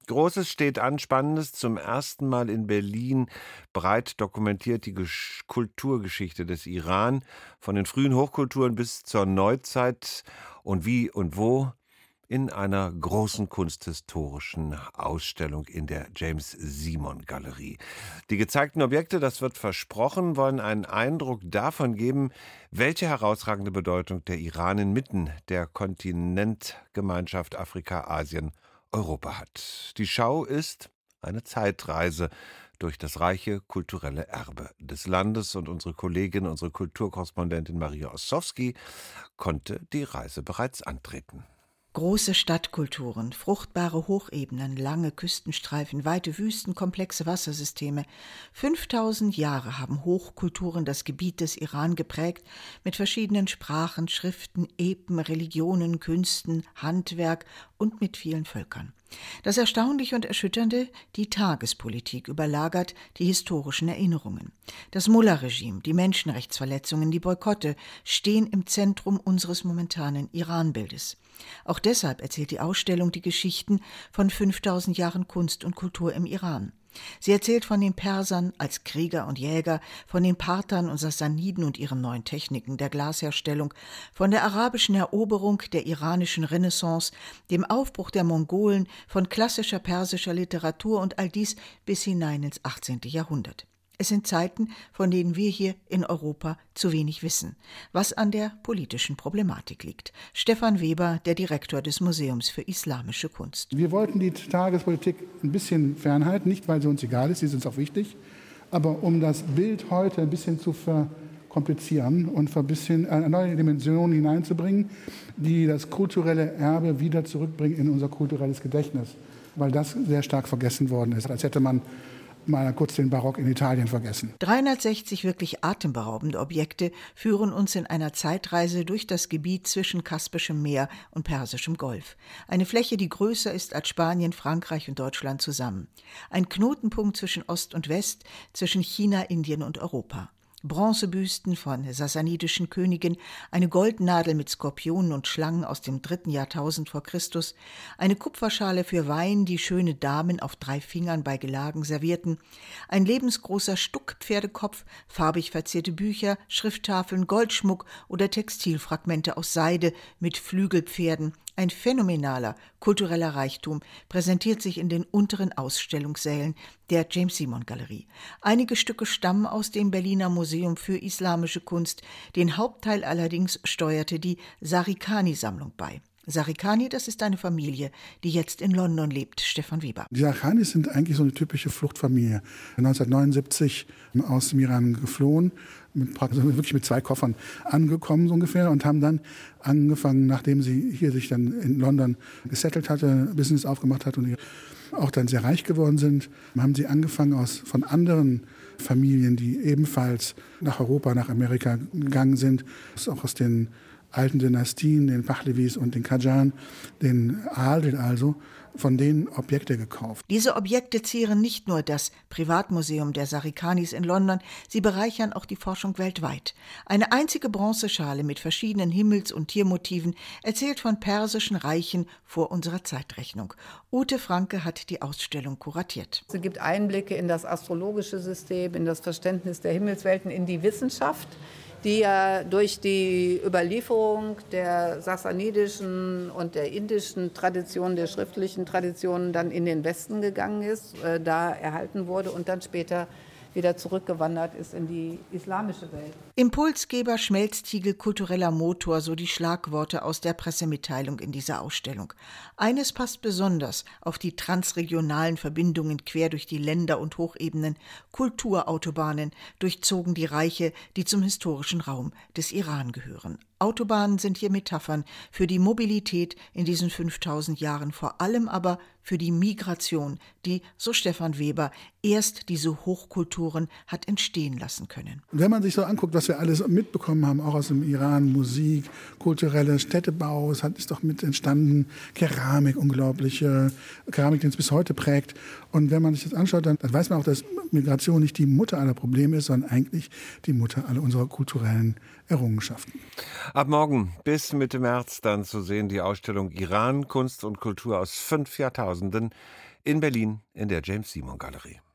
Großes steht an, Spannendes zum ersten Mal in Berlin, breit dokumentiert die Kulturgeschichte des Iran, von den frühen Hochkulturen bis zur Neuzeit und wie und wo, in einer großen kunsthistorischen Ausstellung in der James-Simon-Galerie. Die gezeigten Objekte, das wird versprochen, wollen einen Eindruck davon geben, welche herausragende Bedeutung der Iran inmitten der Kontinentgemeinschaft Afrika, Asien, Europa hat. Die Schau ist eine Zeitreise durch das reiche kulturelle Erbe des Landes, und unsere Kollegin, unsere Kulturkorrespondentin Maria Ossowski konnte die Reise bereits antreten. Große Stadtkulturen, fruchtbare Hochebenen, lange Küstenstreifen, weite Wüsten, komplexe Wassersysteme. 5000 Jahre haben Hochkulturen das Gebiet des Iran geprägt, mit verschiedenen Sprachen, Schriften, Epen, Religionen, Künsten, Handwerk und mit vielen Völkern. Das Erstaunliche und Erschütternde: die Tagespolitik überlagert die historischen Erinnerungen. Das Mullah-Regime, die Menschenrechtsverletzungen, die Boykotte stehen im Zentrum unseres momentanen Iran-Bildes. Auch deshalb erzählt die Ausstellung die Geschichten von 5000 Jahren Kunst und Kultur im Iran. Sie erzählt von den Persern als Krieger und Jäger, von den Parthern und Sassaniden und ihren neuen Techniken der Glasherstellung, von der arabischen Eroberung, der iranischen Renaissance, dem Aufbruch der Mongolen, von klassischer persischer Literatur und all dies bis hinein ins 18. Jahrhundert. Es sind Zeiten, von denen wir hier in Europa zu wenig wissen, was an der politischen Problematik liegt. Stefan Weber, der Direktor des Museums für Islamische Kunst. Wir wollten die Tagespolitik ein bisschen fernhalten, nicht weil sie uns egal ist, sie ist uns auch wichtig, aber um das Bild heute ein bisschen zu verkomplizieren und ein bisschen eine neue Dimension hineinzubringen, die das kulturelle Erbe wieder zurückbringen in unser kulturelles Gedächtnis, weil das sehr stark vergessen worden ist, als hätte man mal kurz den Barock in Italien vergessen. 360 wirklich atemberaubende Objekte führen uns in einer Zeitreise durch das Gebiet zwischen Kaspischem Meer und Persischem Golf. Eine Fläche, die größer ist als Spanien, Frankreich und Deutschland zusammen. Ein Knotenpunkt zwischen Ost und West, zwischen China, Indien und Europa. Bronzebüsten von sassanidischen Königen, eine Goldnadel mit Skorpionen und Schlangen aus dem 3. Jahrtausend vor Christus, eine Kupferschale für Wein, die schöne Damen auf 3 Fingern bei Gelagen servierten, ein lebensgroßer Stuckpferdekopf, farbig verzierte Bücher, Schrifttafeln, Goldschmuck oder Textilfragmente aus Seide mit Flügelpferden. Ein phänomenaler kultureller Reichtum präsentiert sich in den unteren Ausstellungssälen der James-Simon-Galerie. Einige Stücke stammen aus dem Berliner Museum für Islamische Kunst, den Hauptteil allerdings steuerte die Sarikani-Sammlung bei. Sarikani, das ist eine Familie, die jetzt in London lebt. Stefan Weber. Die Sarikanis sind eigentlich so eine typische Fluchtfamilie. 1979 aus dem Iran geflohen, wirklich mit 2 Koffern angekommen so ungefähr, und haben dann angefangen, nachdem sie hier sich dann in London gesettelt hatte, Business aufgemacht hat und auch dann sehr reich geworden sind, haben sie angefangen, von anderen Familien, die ebenfalls nach Europa, nach Amerika gegangen sind, auch aus den alten Dynastien, den Pahlevis und den Qajan, den Adel also, von denen Objekte gekauft. Diese Objekte zieren nicht nur das Privatmuseum der Sarikanis in London, sie bereichern auch die Forschung weltweit. Eine einzige Bronzeschale mit verschiedenen Himmels- und Tiermotiven erzählt von persischen Reichen vor unserer Zeitrechnung. Ute Franke hat die Ausstellung kuratiert. Sie gibt Einblicke in das astrologische System, in das Verständnis der Himmelswelten, in die Wissenschaft, die ja durch die Überlieferung der sassanidischen und der indischen Tradition, der schriftlichen Traditionen dann in den Westen gegangen ist, da erhalten wurde und dann später wieder zurückgewandert ist in die islamische Welt. Impulsgeber, Schmelztiegel, kultureller Motor, so die Schlagworte aus der Pressemitteilung in dieser Ausstellung. Eines passt besonders auf die transregionalen Verbindungen quer durch die Länder und Hochebenen. Kulturautobahnen durchzogen die Reiche, die zum historischen Raum des Iran gehören. Autobahnen sind hier Metaphern für die Mobilität in diesen 5000 Jahren, vor allem aber für die Migration, die, so Stefan Weber, erst diese Hochkulturen hat entstehen lassen können. Und wenn man sich so anguckt, was wir alles mitbekommen haben, auch aus dem Iran, Musik, kulturelle Städtebau, ist doch mit entstanden, Keramik, unglaubliche Keramik, die uns bis heute prägt. Und wenn man sich das anschaut, dann weiß man auch, dass Migration nicht die Mutter aller Probleme ist, sondern eigentlich die Mutter aller unserer kulturellen Errungenschaften. Ab morgen bis Mitte März dann zu sehen die Ausstellung Iran, Kunst und Kultur aus 5 Jahrtausenden in Berlin in der James-Simon-Galerie.